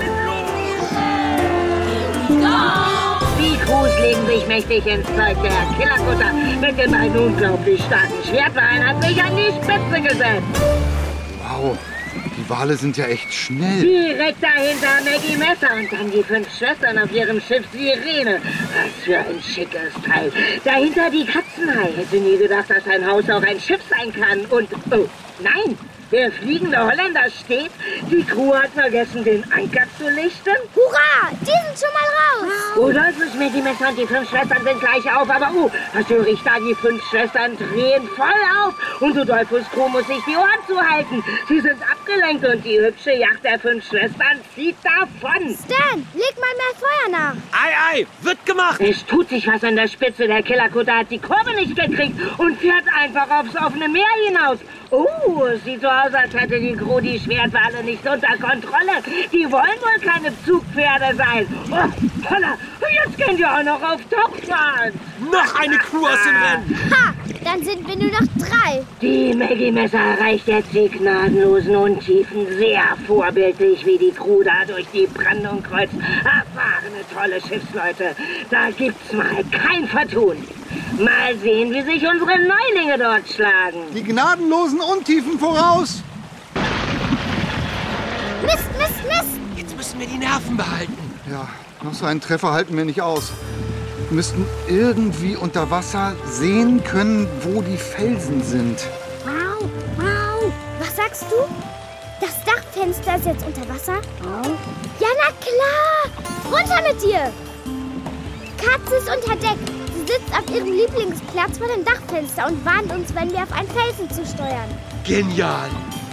Die Crews legen sich mächtig ins Zeug. Der Killerkutter mit den beiden unglaublich starken Schwertwalen hat sich an die Spitze gesetzt. Wow, die Wale sind ja echt schnell. Direkt dahinter Maggie Messer und dann die 5 Schwestern auf ihrem Schiff Sirene. Was für ein schickes Teil. Dahinter die Katzenhai. Hätte nie gedacht, dass ein Haus auch ein Schiff sein kann. Und, oh, nein, der fliegende Holländer steht. Die Crew hat vergessen, den Anker zu lichten. Hurra, die sind schon mal raus. Rudolfus, Maggie Messer und die 5 Schwestern sind gleich auf. Aber, was höre ich da? Die 5 Schwestern drehen voll auf. Und Rudolfus Crew muss sich die Ohren zuhalten. Sie sind abgelenkt und die hübsche Yacht der 5 Schwestern zieht davon. Stan, leg mal mehr Feuer nach. Ei, ei, wird gemacht. Es tut sich was an der Spitze. Der Killerkutter hat die Kurve nicht gekriegt und fährt einfach aufs offene Meer hinaus. Oh, es sieht so aus, als hätte die Crew die Schwertwale nicht unter Kontrolle. Die wollen wohl keine Zugpferde sein. Oh, holla, jetzt gehen wir auch noch auf Tauchfahrt. Noch eine Crew aus dem Rennen. Ha, dann sind wir nur noch 3. Die Maggie Messer erreicht jetzt die gnadenlosen Untiefen sehr vorbildlich, wie die Crew da durch die Brandung kreuzt. Erfahrene, tolle Schiffsleute. Da gibt's mal kein Vertun. Mal sehen, wie sich unsere Neulinge dort schlagen. Die gnadenlosen Untiefen voraus. Mist, Mist, Mist. Jetzt müssen wir die Nerven behalten. Ja, Noch so einen Treffer halten wir nicht aus. Wir müssten irgendwie unter Wasser sehen können, wo die Felsen sind. Wow, wow. Was sagst du? Das Dachfenster ist jetzt unter Wasser? Oh. Ja, na klar. Runter mit dir. Katze ist unter Deck. Sie sitzt auf ihrem Lieblingsplatz vor dem Dachfenster und warnt uns, wenn wir auf einen Felsen zusteuern. Genial.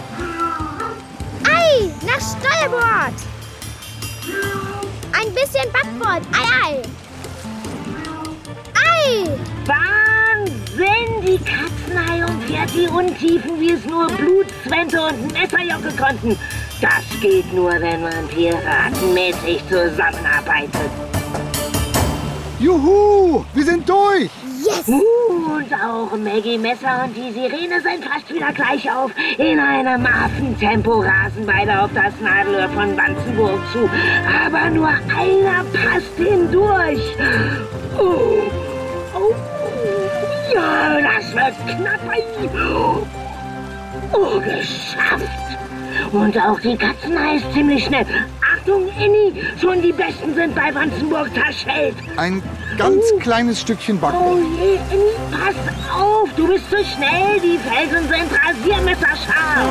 Ei, nach Steuerbord. Ein bisschen Backbord. Ei, ei. Ei. Wahnsinn! Die Katzenhai umfährt die Untiefen, wie es nur Blutzwente und Messerjocke konnten. Das geht nur, wenn man piratenmäßig zusammenarbeitet. Juhu, wir sind durch. Yes! Und auch Maggie Messer und die Sirene sind fast wieder gleich auf. In einem Affentempo rasen beide auf das Nadelöhr von Wanzenburg zu. Aber nur einer passt hindurch. Oh, ja, das wird knapp. Oh, geschafft. Und auch die Katzenhai ist ziemlich schnell. Achtung, Annie, schon die Besten sind bei Wanzenburg zerschellt. Ein ganz kleines Stückchen Backbord. Oh je, Annie, pass auf, du bist zu schnell. Die Felsen sind rasiermesserscharf.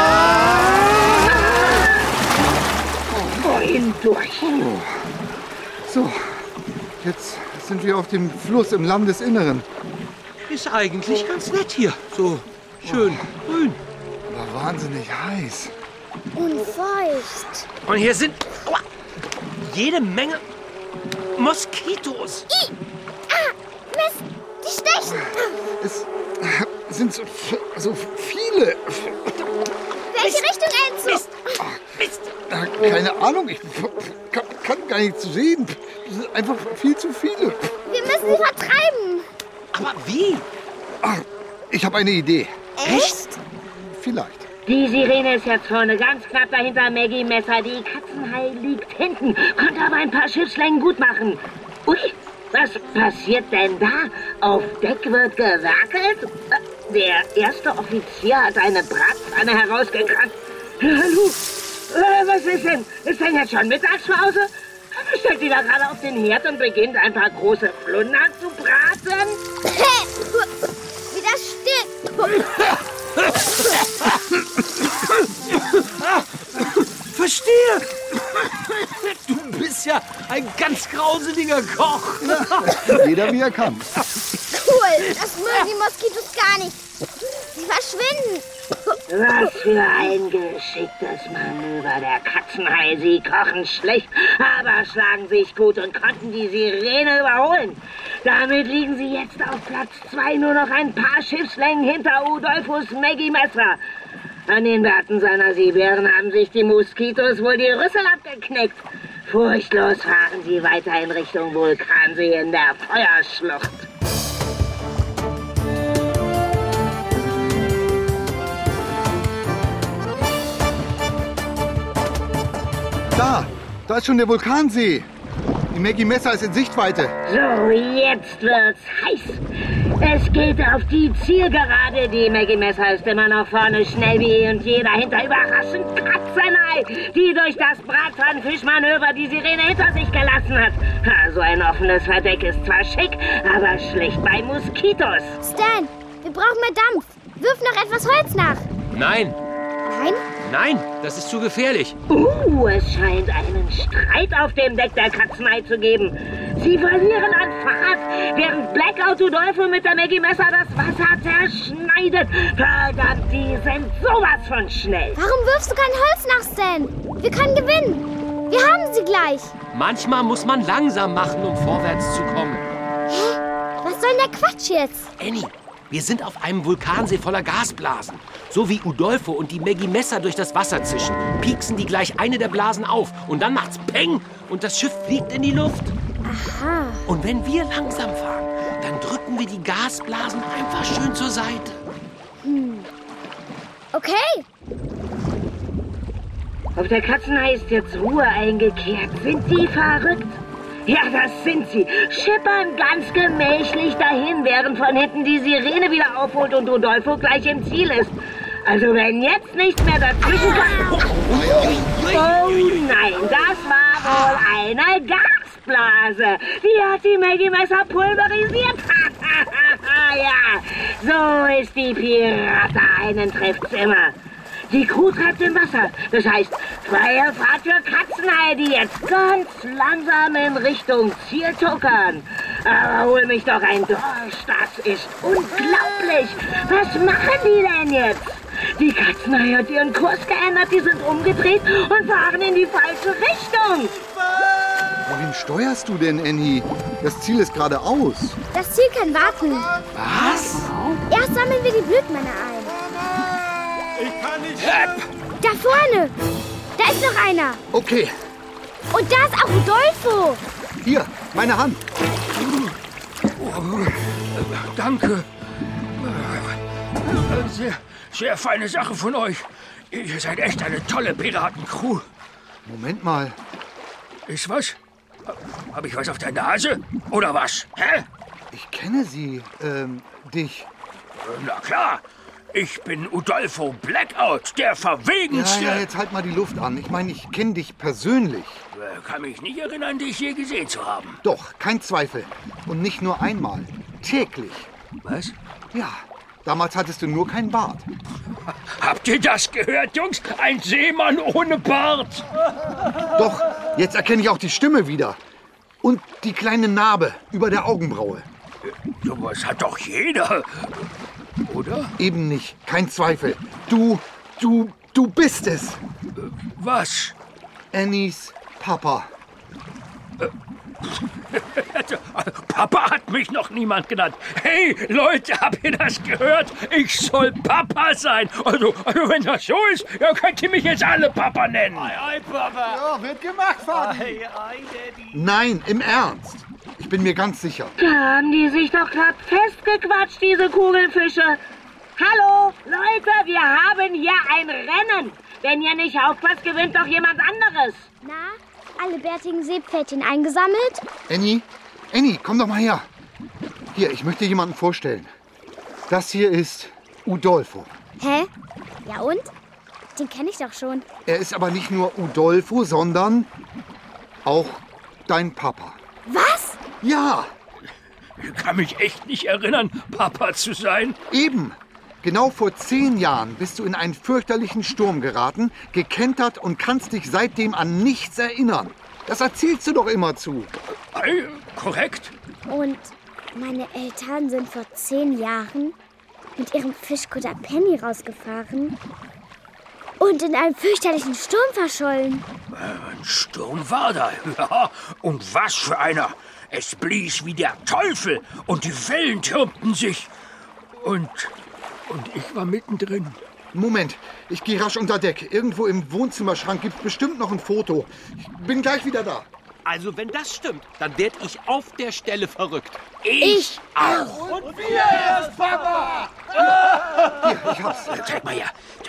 Wohin durch? So, jetzt sind wir auf dem Fluss im Landesinneren. Ist eigentlich ganz nett hier. So schön grün. Aber wahnsinnig heiß. Und feucht. Und hier sind jede Menge Moskitos. Mist, die stechen. Es sind so viele. Welche Richtung, Enzo? Mist. Keine Ahnung, ich kann gar nichts sehen. Es sind einfach viel zu viele. Wir müssen sie vertreiben. Aber wie? Ach, ich habe eine Idee. Echt? Vielleicht. Die Sirene ist jetzt vorne, ganz knapp dahinter Maggie Messer. Die Katzenhai liegt hinten, konnte aber ein paar Schiffslängen gut machen. Ui, was passiert denn da? Auf Deck wird gewerkelt. Der erste Offizier hat eine Bratpfanne herausgekratzt. Hallo, was ist denn? Ist denn jetzt schon Mittagspause? Stellt die da gerade auf den Herd und beginnt ein paar große Flunder zu braten? Wieder still. Verstehe. Du bist ja ein ganz grauseliger Koch. Jeder wie er kann. Cool, das mögen die Moskitos gar nicht. Sie verschwinden. Was für ein geschicktes Manöver der Katzenhai. Sie kochen schlecht, aber schlagen sich gut und konnten die Sirene überholen. Damit liegen sie jetzt auf Platz 2, nur noch ein paar Schiffslängen hinter Udolphus Maggie Messer. An den Bärten seiner Seebären haben sich die Moskitos wohl die Rüssel abgeknickt. Furchtlos fahren sie weiter in Richtung Vulkansee in der Feuerschlucht. Da ist schon der Vulkansee. Die Maggie Messer ist in Sichtweite. So, jetzt wird's heiß. Es geht auf die Zielgerade. Die Maggie Messer ist immer noch vorne, schnell wie eh und je. Dahinter überraschend Katzenhai, die durch das Bratpfannenfischmanöver die Sirene hinter sich gelassen hat. So ein offenes Verdeck ist zwar schick, aber schlicht bei Moskitos. Stan, wir brauchen mehr Dampf. Wirf noch etwas Holz nach. Nein. Nein? Nein, das ist zu gefährlich. Es scheint einen Streit auf dem Deck der Katzenhai zu geben. Sie verlieren an Fahrt, während Blackout Udolpho mit der Maggie Messer das Wasser zerschneidet. Verdammt, die sind sowas von schnell. Warum wirfst du kein Holz nach, Stan? Wir können gewinnen. Wir haben sie gleich. Manchmal muss man langsam machen, um vorwärts zu kommen. Hä? Was soll denn der Quatsch jetzt? Annie, wir sind auf einem Vulkansee voller Gasblasen. So wie Udolpho und die Maggie Messer durch das Wasser zischen, pieksen die gleich eine der Blasen auf. Und dann macht's Peng und das Schiff fliegt in die Luft. Aha. Und wenn wir langsam fahren, dann drücken wir die Gasblasen einfach schön zur Seite. Okay. Auf der Katzenhai ist jetzt Ruhe eingekehrt. Sind die verrückt? Ja, das sind sie. Schippern ganz gemächlich dahin, während von hinten die Sirene wieder aufholt und Udolpho gleich im Ziel ist. Also wenn jetzt nichts mehr dazwischen kommt... Oh nein, das war wohl eine Gasbombe. Gasblase. Die hat die Maggie Messer pulverisiert. Ja, so ist die Pirata. Einen trifft's immer. Die Crew treibt im Wasser. Das heißt, freie Fahrt für Katzenhaie, die jetzt ganz langsam in Richtung Ziel tuckern. Aber hol mich doch ein Dorsch, das ist unglaublich. Was machen die denn jetzt? Die Katzenhaie hat ihren Kurs geändert, die sind umgedreht und fahren in die falsche Richtung. Wohin steuerst du denn, Annie? Das Ziel ist geradeaus. Das Ziel kann warten. Was? Erst sammeln wir die Blutmänner ein. Ich kann nicht. Da vorne. Da ist noch einer. Okay, Und da ist auch Rodolfo. hier, meine Hand. Danke. Sehr, sehr feine Sache von euch. Ihr seid echt eine tolle Piratencrew. Moment mal. Ist was? Hab ich was auf der Nase? Oder was? Hä? Ich kenne sie, dich. Na klar. Ich bin Udolpho Blackout, der Verwegenste. Ja, jetzt halt mal die Luft an. Ich meine, ich kenne dich persönlich. Kann mich nicht erinnern, dich je gesehen zu haben. Doch, kein Zweifel. Und nicht nur einmal. Täglich. Was? Ja, damals hattest du nur keinen Bart. Habt ihr das gehört, Jungs? Ein Seemann ohne Bart. Doch, jetzt erkenne ich auch die Stimme wieder. Und die kleine Narbe über der Augenbraue. Sowas hat doch jeder. Oder? Eben nicht, kein Zweifel. Du bist es. Was? Annies Papa. Papa hat mich noch niemand genannt. Hey, Leute, habt ihr das gehört? Ich soll Papa sein. Also wenn das so ist, dann könnt ihr mich jetzt alle Papa nennen. Ei, Papa. Ja, wird gemacht, Vater. Ei, Daddy. Nein, im Ernst. Ich bin mir ganz sicher. Da haben die sich doch gerade festgequatscht, diese Kugelfische. Hallo, Leute, wir haben hier ein Rennen. Wenn ihr nicht aufpasst, gewinnt doch jemand anderes. Na, alle bärtigen Seepferdchen eingesammelt? Annie, komm doch mal her. Hier, ich möchte jemanden vorstellen. Das hier ist Udolpho. Hä? Ja und? Den kenne ich doch schon. Er ist aber nicht nur Udolpho, sondern auch dein Papa. Was? Ja, Ich kann mich echt nicht erinnern, Papa zu sein. eben. Genau vor 10 Jahren bist du in einen fürchterlichen Sturm geraten, gekentert und kannst dich seitdem an nichts erinnern. Das erzählst du doch immer zu. Ei, korrekt. Und meine Eltern sind vor 10 Jahren mit ihrem Fischkutter Penny rausgefahren und in einem fürchterlichen Sturm verschollen. Ein Sturm war da, ja. Und was für einer. Es blies wie der Teufel und die Wellen türmten sich. Und ich war mittendrin. Moment, ich gehe rasch unter Deck. Irgendwo im Wohnzimmerschrank gibt es bestimmt noch ein Foto. Ich bin gleich wieder da. Also wenn das stimmt, dann werd ich auf der Stelle verrückt. Ich auch. Und wir erst, Papa. Hier, ich hab's. Zeig mal her.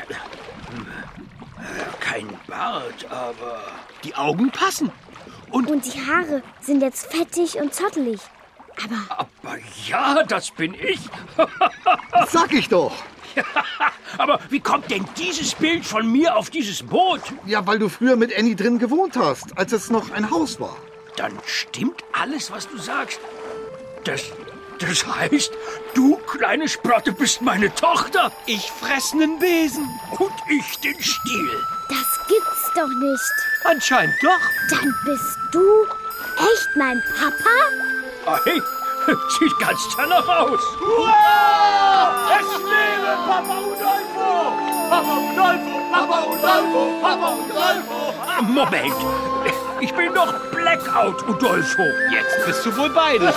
Kein Bart, aber... Die Augen passen. Und die Haare sind jetzt fettig und zottelig. Aber ja, das bin ich. Sag ich doch. Aber wie kommt denn dieses Bild von mir auf dieses Boot? Ja, weil du früher mit Annie drin gewohnt hast, als es noch ein Haus war. Dann stimmt alles, was du sagst. Das heißt, du, kleine Sprotte, bist meine Tochter. Ich fress nen Besen. Und ich den Stiel. Das gibt's doch nicht. Anscheinend doch. Dann bist du echt mein Papa? Hey, sieht ganz danach aus. Wow! Es lebe Papa Udolpho! Papa Udolpho! Papa Udolpho! Papa Udolpho! Moment, ich bin doch Blackout Udolpho. Jetzt bist du wohl beides.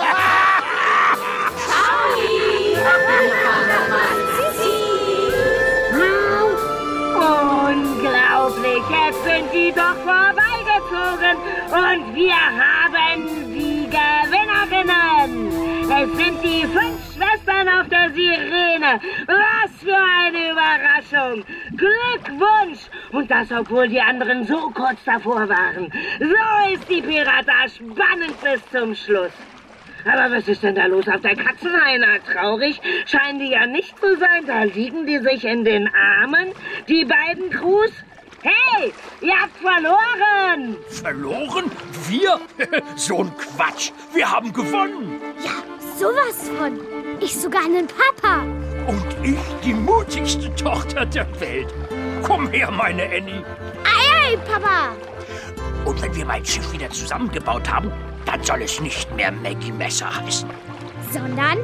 Unglaublich, jetzt sind die doch vorbeigezogen und wir haben die Gewinnerinnen. Es sind die 5 Schwestern auf der Sirene. Was für eine Überraschung. Glückwunsch. Und das, obwohl die anderen so kurz davor waren. So ist die Pirata spannend bis zum Schluss. Aber was ist denn da los auf der Katzenhaie? Traurig scheinen die ja nicht zu sein. Da liegen die sich in den Armen, die beiden Crews. Hey, ihr habt verloren! Verloren? Wir? So ein Quatsch. Wir haben gewonnen. Ja, sowas von. Ich sogar einen Papa. Und ich die mutigste Tochter der Welt. Komm her, meine Annie. Ei, Papa. Und wenn wir mein Schiff wieder zusammengebaut haben, dann soll es nicht mehr Maggie Messer heißen. Sondern?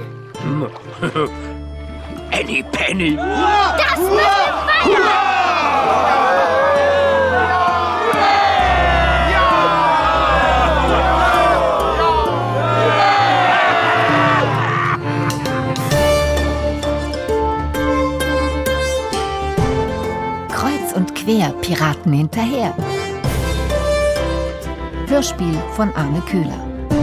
Annie Penny. Das müssen wir feiern! Kreuz und quer, Piraten hinterher. Hörspiel von Arne Köhler.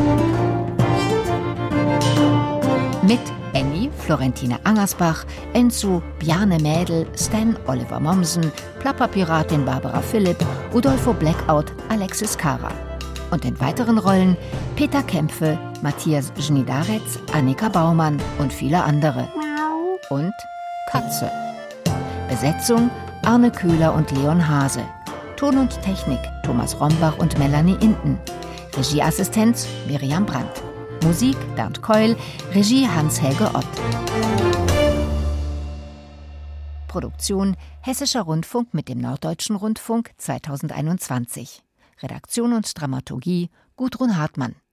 Mit Annie, Florentina Angersbach, Enzo, Bjarne Mädel, Stan, Oliver Mommsen, Plapperpiratin Barbara Philipp, Udolfo Blackout, Alexis Kara. Und in weiteren Rollen Peter Kämpfe, Matthias Żnidarec, Annika Baumann und viele andere. Und Katze. Besetzung Arne Köhler und Leon Hase. Ton und Technik Thomas Rombach und Melanie Inten. Regieassistenz Miriam Brandt. Musik Bernd Keul, Regie Hans-Helge Ott. Produktion Hessischer Rundfunk mit dem Norddeutschen Rundfunk 2021. Redaktion und Dramaturgie Gudrun Hartmann.